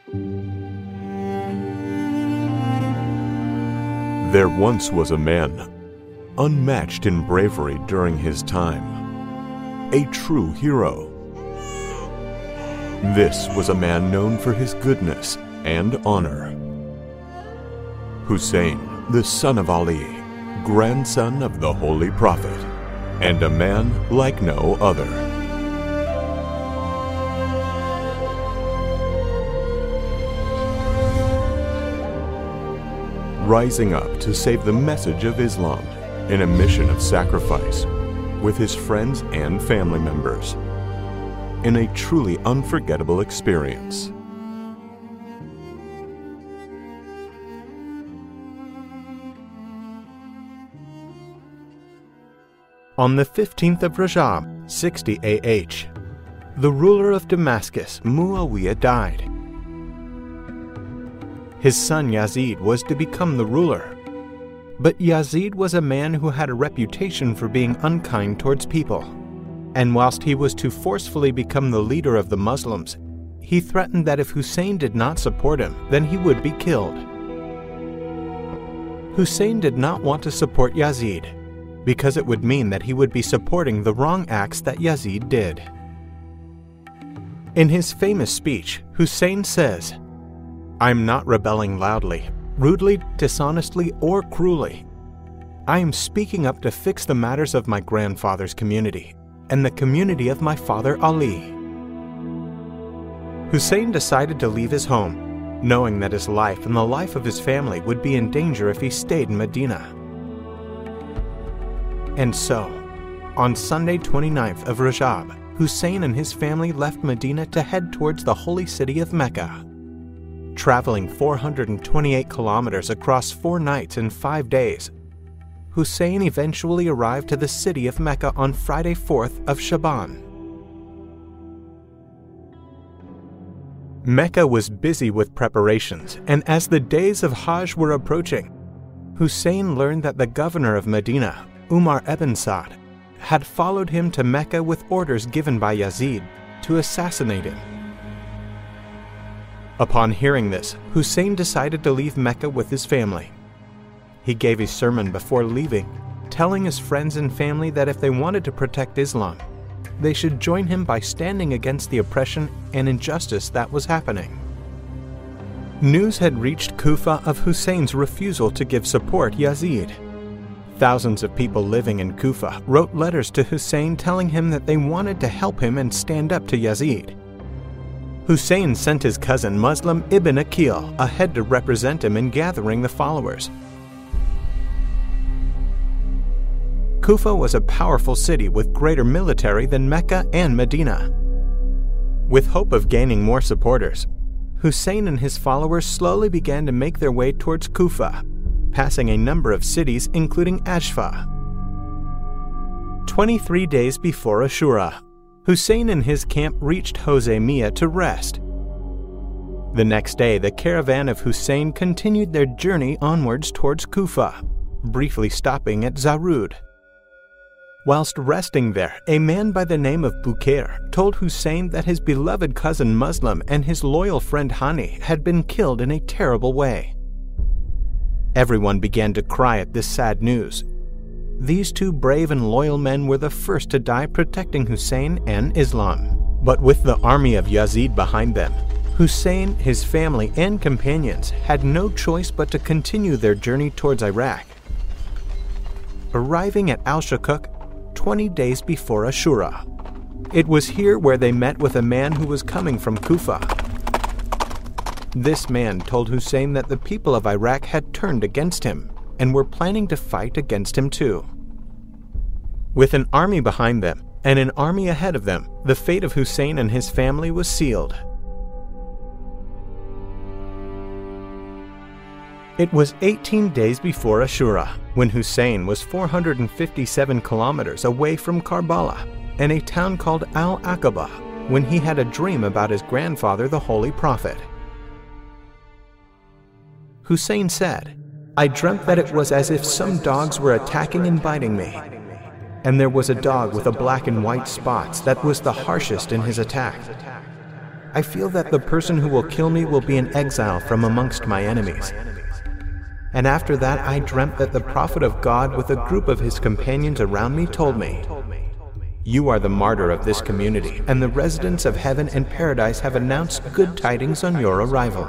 There once was a man, unmatched in bravery during his time, a true hero. This was a man known for his goodness and honor. Hussein, the son of Ali, grandson of the Holy Prophet, and a man like no other. Rising up to save the message of Islam in a mission of sacrifice with his friends and family members in a truly unforgettable experience. On the 15th of Rajab, 60 AH, the ruler of Damascus, Muawiyah, died. His son Yazid was to become the ruler, but Yazid was a man who had a reputation for being unkind towards people, and whilst he was to forcefully become the leader of the Muslims, he threatened that if Hussein did not support him, then he would be killed. Hussein did not want to support Yazid, because it would mean that he would be supporting the wrong acts that Yazid did. In his famous speech, Hussein says, "I am not rebelling loudly, rudely, dishonestly, or cruelly. I am speaking up to fix the matters of my grandfather's community and the community of my father Ali." Hussein decided to leave his home, knowing that his life and the life of his family would be in danger if he stayed in Medina. And so, on Sunday 29th of Rajab, Hussein and his family left Medina to head towards the holy city of Mecca. Traveling 428 kilometers across 4 nights and 5 days, Hussein eventually arrived to the city of Mecca on Friday 4th of Shaban. Mecca was busy with preparations, and as the days of Hajj were approaching, Hussein learned that the governor of Medina, Umar ibn Saad, had followed him to Mecca with orders given by Yazid to assassinate him. Upon hearing this, Hussein decided to leave Mecca with his family. He gave a sermon before leaving, telling his friends and family that if they wanted to protect Islam, they should join him by standing against the oppression and injustice that was happening. News had reached Kufa of Hussein's refusal to give support Yazid. Thousands of people living in Kufa wrote letters to Hussein telling him that they wanted to help him and stand up to Yazid. Hussein sent his cousin Muslim ibn Aqil ahead to represent him in gathering the followers. Kufa was a powerful city with greater military than Mecca and Medina. With hope of gaining more supporters, Hussein and his followers slowly began to make their way towards Kufa, passing a number of cities including Ashfa. 23 days before Ashura, Hussein and his camp reached Hoseymiyah to rest. The next day, the caravan of Hussein continued their journey onwards towards Kufa, briefly stopping at Zarud. Whilst resting there, a man by the name of Bukair told Hussein that his beloved cousin Muslim and his loyal friend Hani had been killed in a terrible way. Everyone began to cry at this sad news. These two brave and loyal men were the first to die protecting Hussein and Islam. But with the army of Yazid behind them, Hussein, his family, and companions had no choice but to continue their journey towards Iraq. Arriving at Al-Shakuk 20 days before Ashura, it was here where they met with a man who was coming from Kufa. This man told Hussein that the people of Iraq had turned against him and were planning to fight against him too. With an army behind them and an army ahead of them, the fate of Hussein and his family was sealed. It was 18 days before Ashura when Hussein was 457 kilometers away from Karbala and a town called Al-Aqaba when he had a dream about his grandfather, the Holy Prophet. Hussein said, "I dreamt that it was as if some dogs were attacking and biting me, and there was a dog with a black and white spots that was the harshest in his attack. I feel that the person who will kill me will be in exile from amongst my enemies. And after that I dreamt that the prophet of God with a group of his companions around me told me, "You are the martyr of this community, and the residents of heaven and paradise have announced good tidings on your arrival."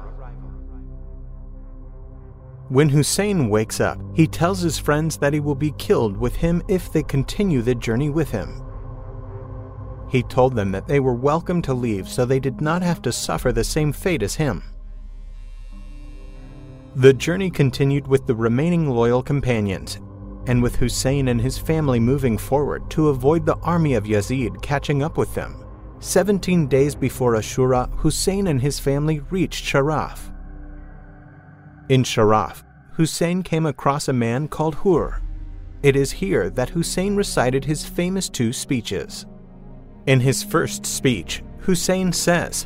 When Hussein wakes up, he tells his friends that he will be killed with him if they continue the journey with him. He told them that they were welcome to leave so they did not have to suffer the same fate as him. The journey continued with the remaining loyal companions, and with Hussein and his family moving forward to avoid the army of Yazid catching up with them. 17 days before Ashura, Hussein and his family reached Sharaf. In Sharaf, Hussein came across a man called Hur. It is here that Hussein recited his famous 2 speeches. In his first speech, Hussein says,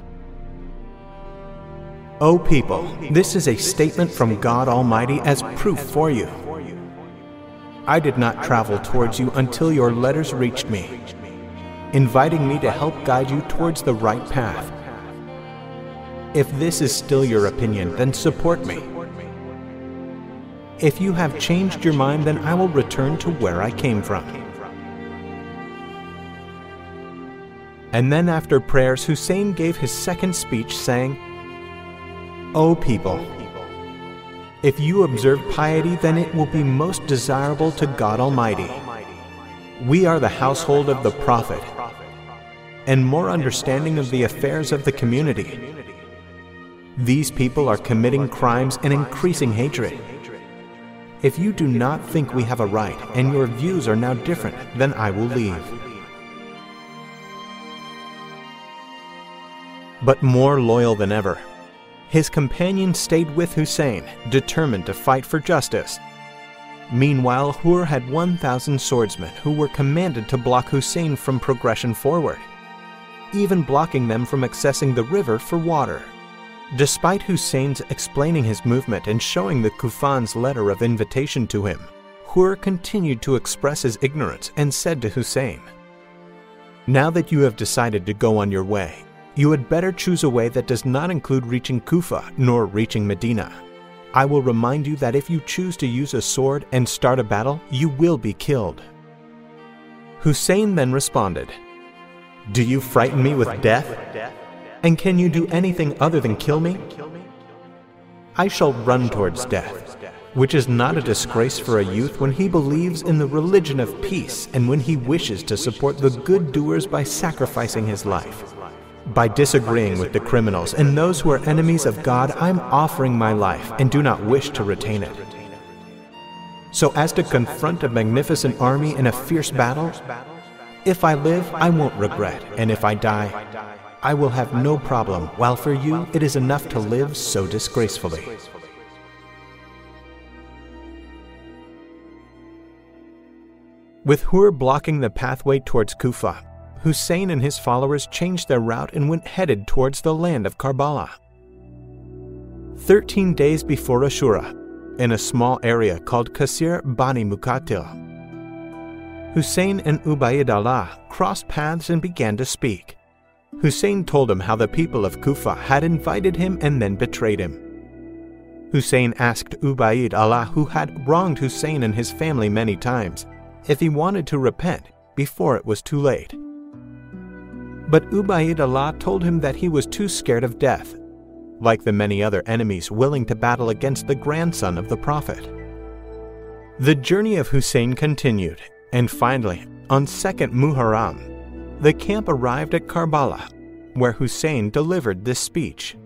"O people, this is a statement from God Almighty as proof for you. I did not travel towards you until your letters reached me, inviting me to help guide you towards the right path. If this is still your opinion, then support me. If you have changed your mind, then I will return to where I came from." And then after prayers, Hussein gave his second speech saying, "O people, if you observe piety, then it will be most desirable to God Almighty. We are the household of the Prophet, and more understanding of the affairs of the community. These people are committing crimes and increasing hatred. If you do not think we have a right, and your views are now different, then I will leave." But more loyal than ever, his companions stayed with Hussein, determined to fight for justice. Meanwhile, Hur had 1,000 swordsmen who were commanded to block Hussein from progression forward, even blocking them from accessing the river for water. Despite Hussein's explaining his movement and showing the Kufan's letter of invitation to him, Hur continued to express his ignorance and said to Hussein, "Now that you have decided to go on your way, you had better choose a way that does not include reaching Kufa nor reaching Medina. I will remind you that if you choose to use a sword and start a battle, you will be killed." Hussein then responded, "Do you frighten me with death? And can you do anything other than kill me? I shall run towards death, which is not a disgrace for a youth when he believes in the religion of peace and when he wishes to support the good doers by sacrificing his life. By disagreeing with the criminals and those who are enemies of God, I'm offering my life and do not wish to retain it. So as to confront a magnificent army in a fierce battle, if I live, I won't regret, and if I die, I will have no problem, while for you it is enough to live so disgracefully." With Hur blocking the pathway towards Kufa, Hussein and his followers changed their route and went headed towards the land of Karbala. 13 days before Ashura, in a small area called Qasir Bani Muqatil, Hussein and Ubayd Allah crossed paths and began to speak. Hussein told him how the people of Kufa had invited him and then betrayed him. Hussein asked Ubayd Allah, who had wronged Hussein and his family many times, if he wanted to repent before it was too late. But Ubayd Allah told him that he was too scared of death, like the many other enemies willing to battle against the grandson of the Prophet. The journey of Hussein continued, and finally, on 2nd Muharram, the camp arrived at Karbala, where Hussein delivered this speech.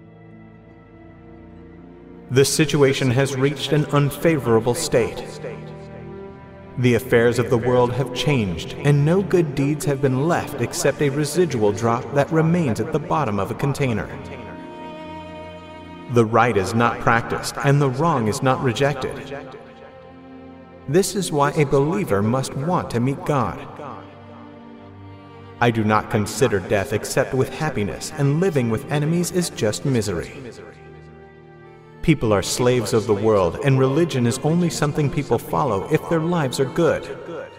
"The situation has reached an unfavorable state. The affairs of the world have changed, and no good deeds have been left except a residual drop that remains at the bottom of a container. The right is not practiced, and the wrong is not rejected. This is why a believer must want to meet God. I do not consider death except with happiness, and living with enemies is just misery. People are slaves of the world, and religion is only something people follow if their lives are good.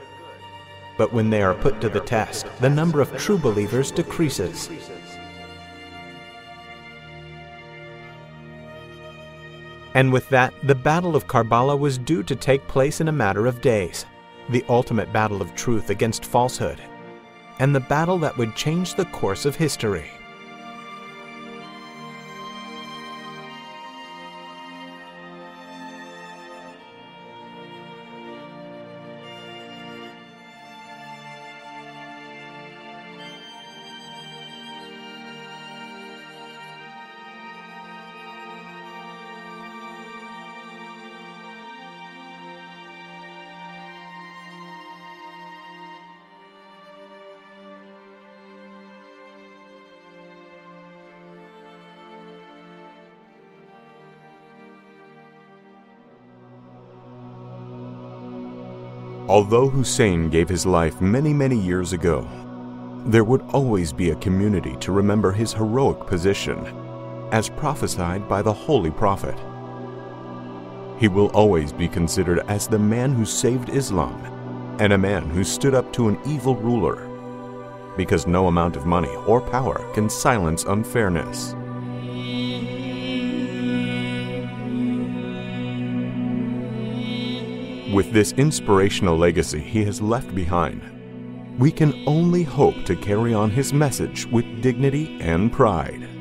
But when they are put to the test, the number of true believers decreases. And with that, the Battle of Karbala was due to take place in a matter of days, the ultimate battle of truth against falsehood, and the battle that would change the course of history. Although Hussein gave his life many years ago, there would always be a community to remember his heroic position, as prophesied by the Holy Prophet. He will always be considered as the man who saved Islam, and a man who stood up to an evil ruler, because no amount of money or power can silence unfairness. With this inspirational legacy he has left behind, we can only hope to carry on his message with dignity and pride.